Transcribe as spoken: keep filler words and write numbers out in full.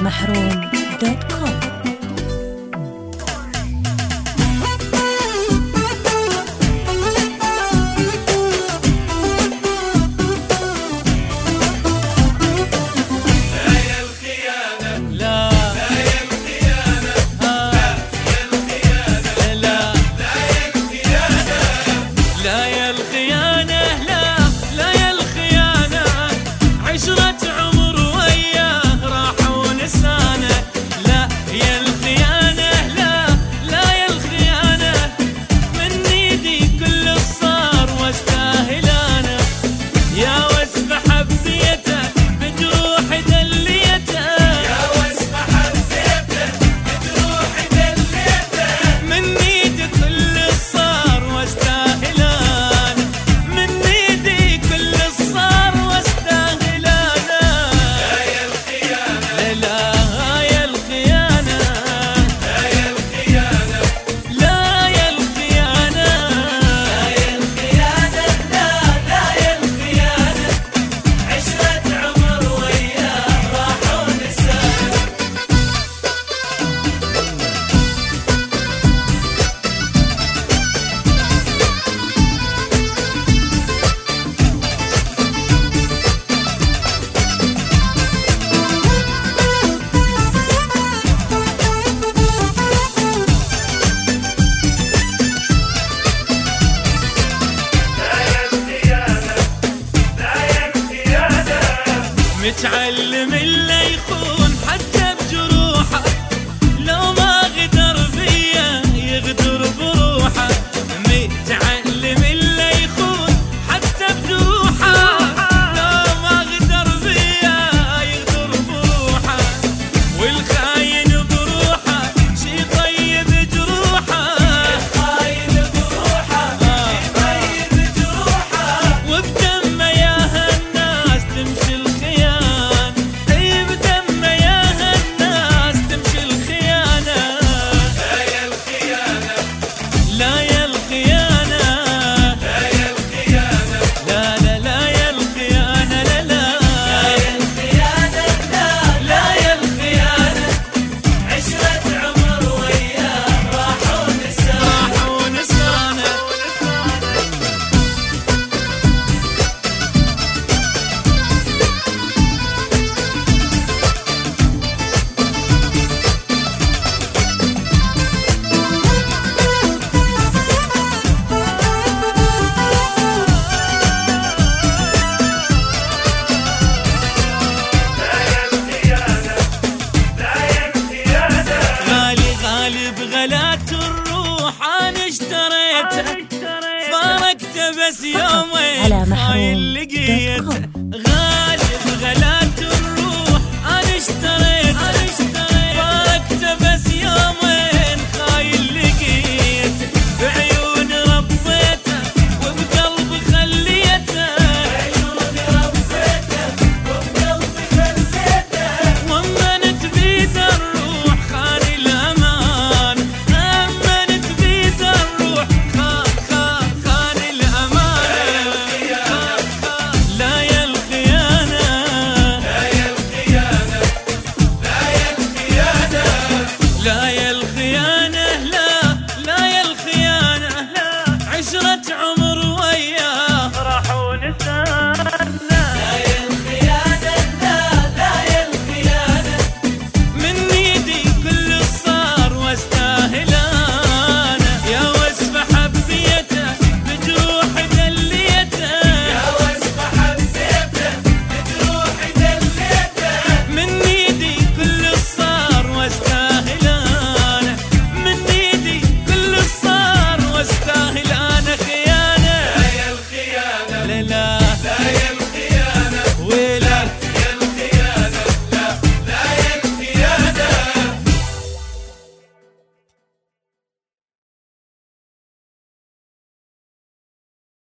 محروم دوت كوم. متعلم اللي يخون حتى بجروحه، لو ما غدر فيا يغدر بروحه. متعلم اللي يخون حتى بجروحه، لو ما غدر فيا يغدر بروحه. والخاين بروحه شي طيب جروحه، الخاين بروحه شي طيب جروحه. وبدمه يا هالناس تمشي الخيانة، بغلات الروح انا اشتريته، فارقته بس يومين هاي لقيته. غالي بغلات الروح انا اشتريته،